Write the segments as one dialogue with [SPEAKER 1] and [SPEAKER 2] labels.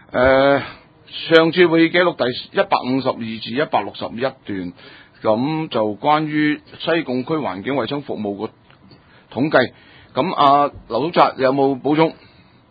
[SPEAKER 1] 上次會議記錄第152至161段，咁就關於西貢區環境衛生服務個統計。咁劉督察，你有冇補充？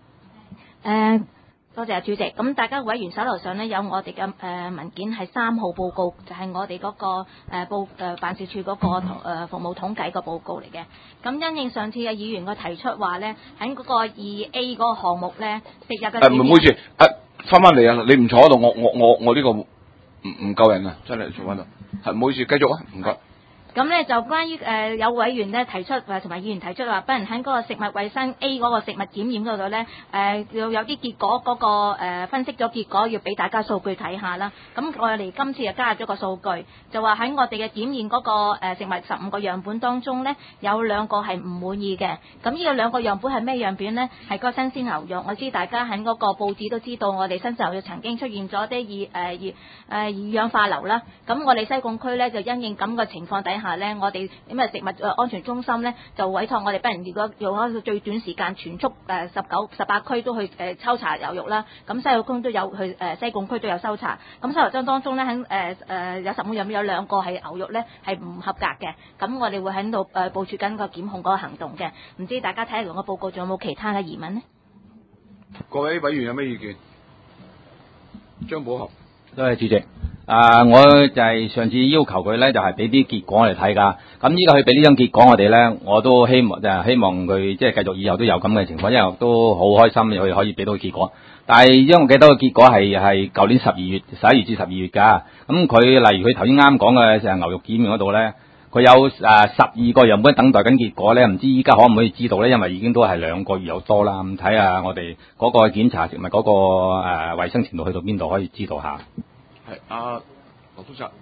[SPEAKER 2] 多謝主席。咁大家委員手頭上呢，有我哋嘅文件係3號報告，就係、是、我哋嗰、那個辦事處嗰個服務統計個報告嚟嘅。咁因應上次嘅議員嘅提出話呢，喺嗰個 2A 嗰個項目呢，食日嘅
[SPEAKER 1] 唔好意思，翻嚟啊！你唔坐喺度，我呢個唔夠人啊！真係坐喺度，係唔好意思，繼續啊！唔該。
[SPEAKER 2] 咁咧就關於有委員咧提出同埋議員提出話，不如喺嗰個食物衛生 A 嗰個食物檢驗嗰度咧，要有啲結果嗰、個分析咗結果，要俾大家數據睇下啦。咁我哋今次就加入咗個數據，就話喺我哋嘅檢驗嗰個食物15個樣本當中咧，有2個係唔滿意嘅。咁呢個2個樣本係咩樣本咧？係個新鮮牛肉。我知大家喺嗰個報紙都知道，我哋新鮮牛肉曾經出現咗啲二氧化硫啦。咁我哋西貢區咧就因應咁嘅情況底下咧，我哋咁啊食物安全中心咧就委託我哋不人，如果用一個最短時間全速18區都去抽查牛肉啦。咁西澳區都有去西貢區都有抽查。咁抽查當中咧喺有15樣有2個係牛肉咧係唔合格嘅。咁我哋會喺度部署緊個檢控嗰個行動嘅。唔知大家睇完個報告仲有冇其他嘅疑問呢？
[SPEAKER 1] 各位委員有咩意見？張寶合。
[SPEAKER 3] 多謝主席。我就係上次要求佢咧，就係俾啲結果我哋睇噶。咁依家佢俾呢張結果我哋咧，我都希望佢即係繼續以後都有咁嘅情況，因為都好開心佢可以俾到結果。但係因為我記得個結果係舊年11月至12月㗎。咁佢例如佢頭先啱講嘅就係牛肉檢驗嗰度咧，佢有12個樣本等待緊結果咧，唔知依家可唔可以知道咧？因為已經都係2個月有多啦。咁睇下我哋嗰個檢查食物嗰個衛生程度去到邊度，可以知道下。
[SPEAKER 1] 係劉督察。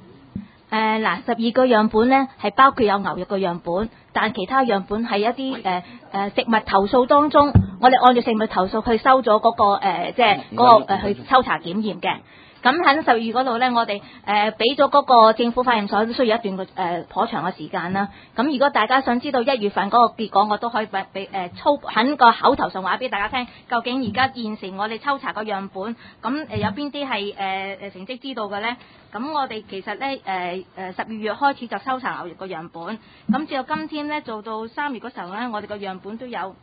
[SPEAKER 2] 12個樣本咧係包括有牛肉嘅樣本，但其他樣本係一啲食物投訴當中，我哋按照食物投訴去收咗嗰個即係嗰個去抽查檢驗嘅。咁喺12月嗰度咧，我哋俾咗嗰個政府化驗所都需要一段頗長嘅時間啦。咁如果大家想知道1月份嗰個結果，我都可以俾喺個口頭上話俾大家聽，究竟而家現時我哋抽查個樣本，咁有邊啲係成績知道嘅咧？咁我哋其實咧12月開始就抽查牛肉個樣本，咁至到今天咧做到3月嗰時候咧，我哋個樣本都有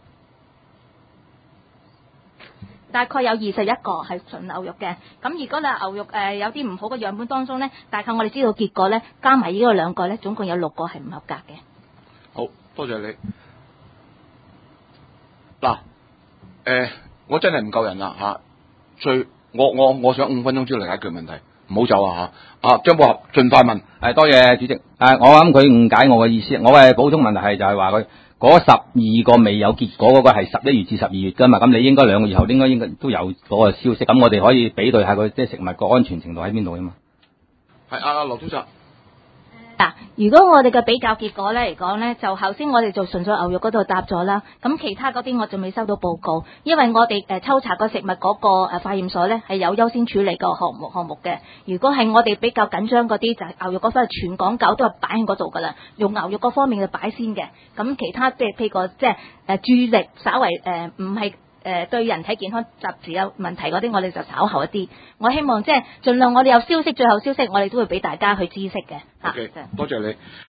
[SPEAKER 2] 大概有21個係純牛肉嘅。咁如果牛肉有啲唔好嘅樣本當中咧，大概我哋知道結果咧，加埋呢個2個咧，總共有6個係唔合格嘅。
[SPEAKER 1] 好多謝你。嗱，我真係唔夠人啦嚇，我想5分鐘之內解決問題，唔好走啊嚇。張寶合盡快問。
[SPEAKER 3] 多謝主席。我諗佢誤解我嘅意思，我嘅補充問題係就係話佢嗰12個未有結果嗰個係11月至12月㗎嘛，咁你應該2個月後應該都有嗰個消息，咁我哋可以比對下佢即係食物個安全程度喺邊度啊嘛。
[SPEAKER 1] 係劉督察。
[SPEAKER 2] 如果我哋嘅比較結果咧嚟講咧，就頭先我哋就純粹牛肉嗰度答咗啦。咁其他嗰啲我仲未收到報告，因為我哋抽查個食物嗰個化驗所咧係有優先處理個項目嘅。如果係我哋比較緊張嗰啲，就係牛肉嗰方面全港9都係擺喺嗰度噶啦，用牛肉嗰方面就擺先嘅。咁其他即係譬如個即係注意力稍為唔係對人體健康雜誌有問題嗰啲，我哋就稍後一啲。我希望即係盡量我哋有消息，最後消息我哋都會俾大家去知悉嘅。
[SPEAKER 1] OK，多謝你。